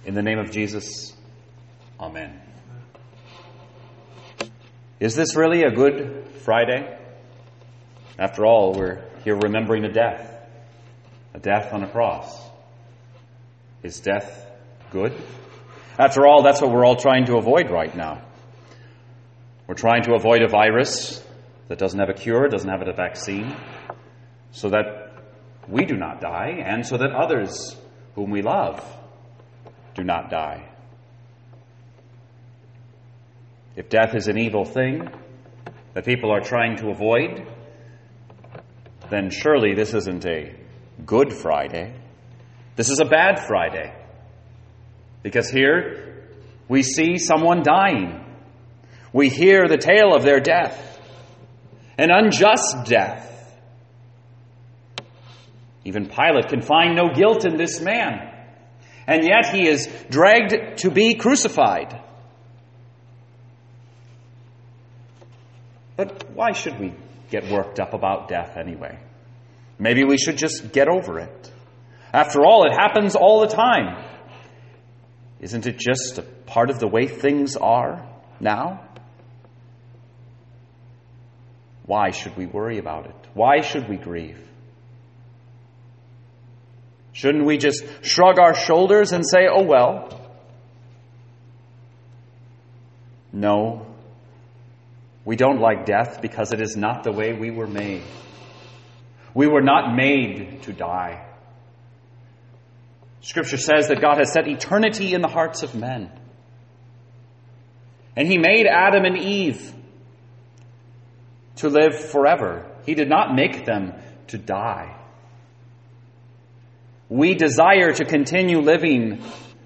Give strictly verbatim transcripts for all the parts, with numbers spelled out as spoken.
In the name of Jesus, amen. Is this really a Good Friday? After all, we're here remembering a death, a death on a cross. Is death good? After all, that's what we're all trying to avoid right now. We're trying to avoid a virus that doesn't have a cure, doesn't have a vaccine, so that we do not die, and so that others whom we love do not die. If death is an evil thing that people are trying to avoid, then surely this isn't a Good Friday. This is a bad Friday. Because here we see someone dying. We hear the tale of their death, an unjust death. Even Pilate can find no guilt in this man, and yet he is dragged to be crucified. But why should we get worked up about death anyway? Maybe we should just get over it. After all, it happens all the time. Isn't it just a part of the way things are now? Why should we worry about it? Why should we grieve? Shouldn't we just shrug our shoulders and say, oh well? No. We don't like death because it is not the way we were made. We were not made to die. Scripture says that God has set eternity in the hearts of men. And He made Adam and Eve to live forever. He did not make them to die. We desire to continue living.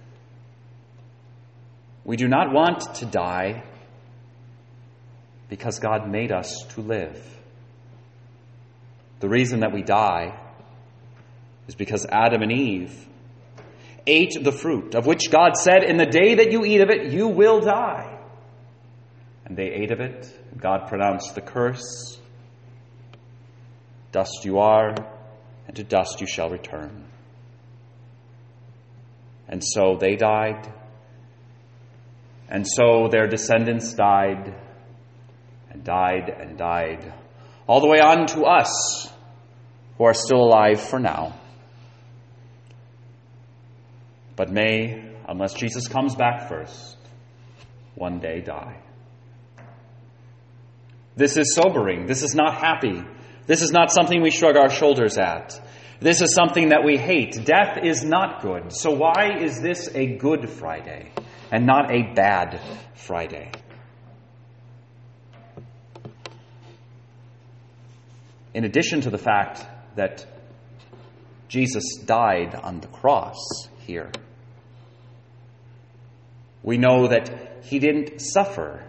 We do not want to die because God made us to live. The reason that we die is because Adam and Eve ate the fruit of which God said, in the day that you eat of it, you will die. And they ate of it. God pronounced the curse. Dust you are, and to dust you shall return. And so they died. And so their descendants died, and died, and died, all the way on to us, who are still alive for now. But may, unless Jesus comes back first, one day die. This is sobering. This is not happy. This is not something we shrug our shoulders at. This is something that we hate. Death is not good. So why is this a Good Friday and not a bad Friday? In addition to the fact that Jesus died on the cross here, we know that He didn't suffer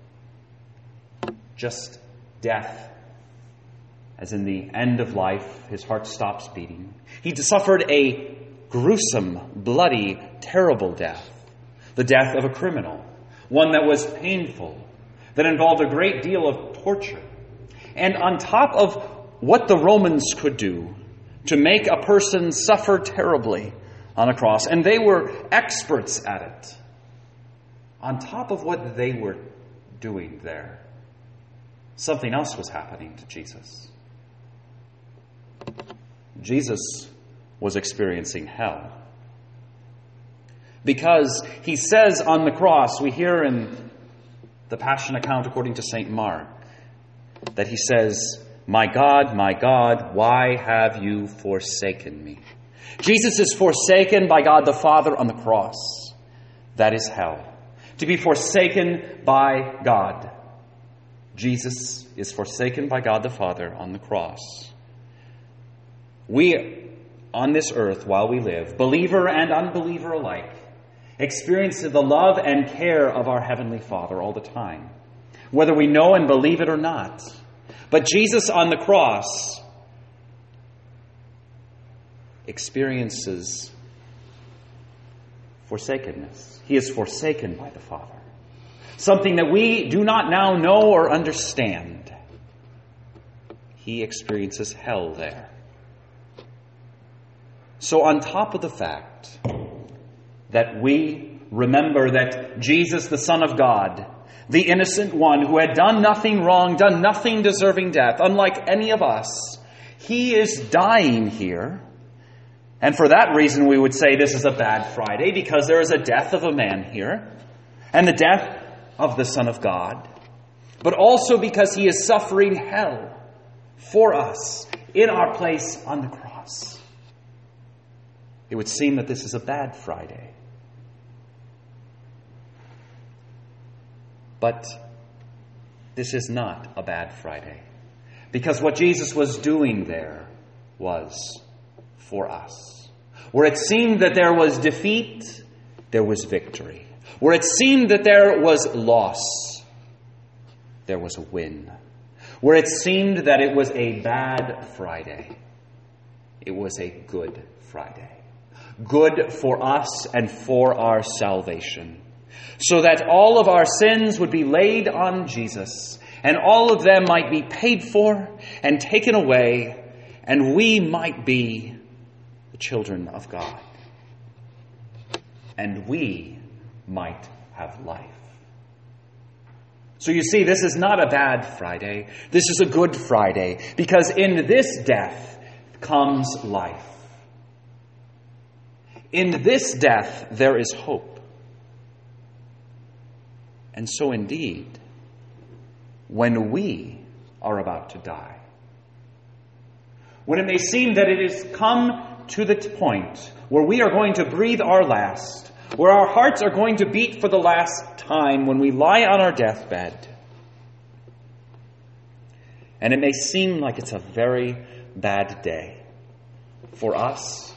just death, as in the end of life, His heart stops beating. He suffered a gruesome, bloody, terrible death. The death of a criminal. One that was painful, that involved a great deal of torture. And on top of what the Romans could do to make a person suffer terribly on a cross, and they were experts at it, on top of what they were doing there, something else was happening to Jesus. Jesus was experiencing hell. Because He says on the cross, we hear in the Passion account according to Saint Mark, that He says, my God, my God, why have you forsaken me? Jesus is forsaken by God the Father on the cross. That is hell. To be forsaken by God. Jesus is forsaken by God the Father on the cross. We, on this earth, while we live, believer and unbeliever alike, experience the love and care of our Heavenly Father all the time, whether we know and believe it or not. But Jesus on the cross experiences forsakenness. He is forsaken by the Father. Something that we do not now know or understand. He experiences hell there. So on top of the fact that we remember that Jesus, the Son of God, the innocent one who had done nothing wrong, done nothing deserving death, unlike any of us, he is dying here. And for that reason, we would say this is a bad Friday, because there is a death of a man here, and the death of the Son of God, but also because he is suffering hell for us in our place on the cross. It would seem that this is a bad Friday. But this is not a bad Friday, because what Jesus was doing there was for us. Where it seemed that there was defeat, there was victory. Where it seemed that there was loss, there was a win. Where it seemed that it was a bad Friday, it was a good Friday. Good for us and for our salvation. So that all of our sins would be laid on Jesus, and all of them might be paid for and taken away, and we might be the children of God. And we might have life. So you see, this is not a bad Friday. This is a good Friday, because in this death comes life. In this death there is hope. And so indeed, when we are about to die, when it may seem that it has come to the point where we are going to breathe our last, where our hearts are going to beat for the last time when we lie on our deathbed, and it may seem like it's a very bad day for us,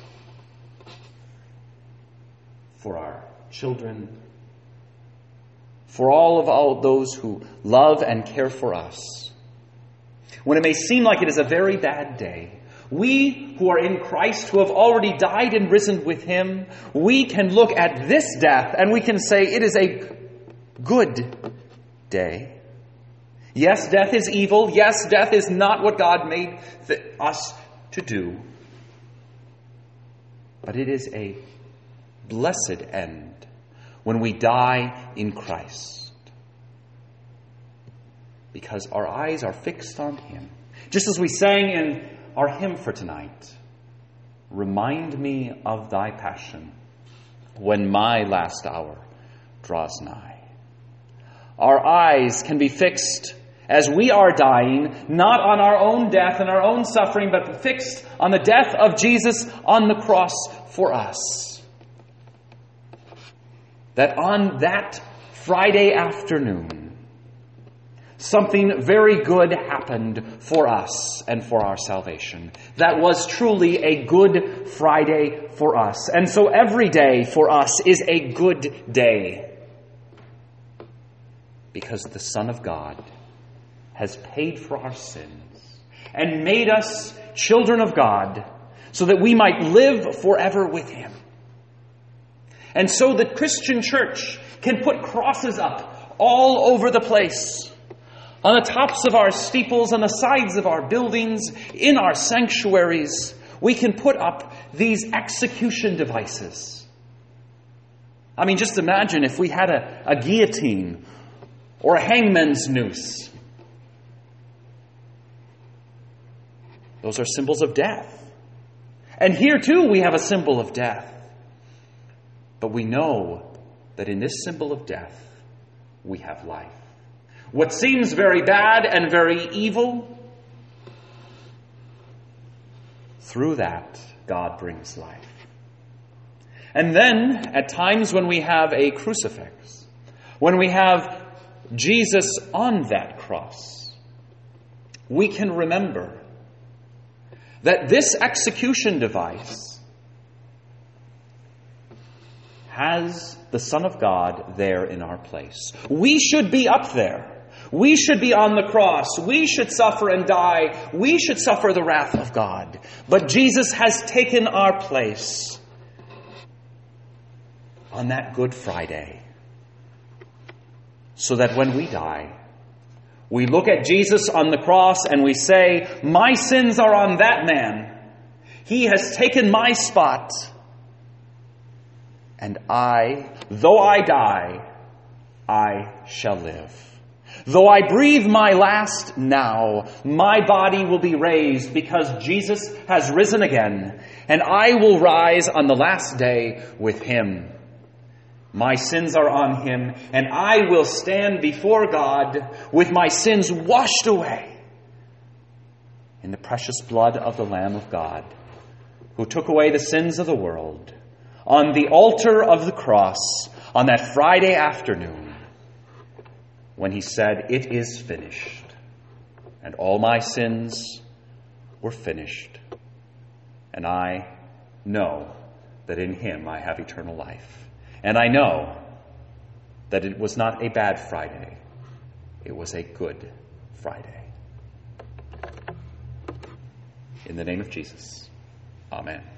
for our children, for all of all those who love and care for us. When it may seem like it is a very bad day, we who are in Christ, who have already died and risen with Him, we can look at this death and we can say it is a good day. Yes, death is evil. Yes, death is not what God made th- us to do. But it is a blessed end when we die in Christ, because our eyes are fixed on Him. Just as we sang in our hymn for tonight, remind me of thy passion when my last hour draws nigh. Our eyes can be fixed as we are dying, not on our own death and our own suffering, but fixed on the death of Jesus on the cross for us. That on that Friday afternoon, something very good happened for us and for our salvation. That was truly a good Friday for us. And so every day for us is a good day, because the Son of God has paid for our sins and made us children of God so that we might live forever with Him. And so the Christian church can put crosses up all over the place, on the tops of our steeples, on the sides of our buildings, in our sanctuaries. We can put up these execution devices. I mean, just imagine if we had a, a guillotine or a hangman's noose. Those are symbols of death. And here too we have a symbol of death. But we know that in this symbol of death, we have life. What seems very bad and very evil, through that, God brings life. And then, at times when we have a crucifix, when we have Jesus on that cross, we can remember that this execution device has the Son of God there in our place. We should be up there. We should be on the cross. We should suffer and die. We should suffer the wrath of God. But Jesus has taken our place on that Good Friday, so that when we die, we look at Jesus on the cross and we say, my sins are on that man. He has taken my spot. And I, though I die, I shall live. Though I breathe my last now, my body will be raised because Jesus has risen again, and I will rise on the last day with him. My sins are on him, and I will stand before God with my sins washed away in the precious blood of the Lamb of God, who took away the sins of the world. On the altar of the cross, on that Friday afternoon, when he said, "It is finished," and all my sins were finished. And I know that in him I have eternal life. And I know that it was not a bad Friday. It was a good Friday. In the name of Jesus, amen.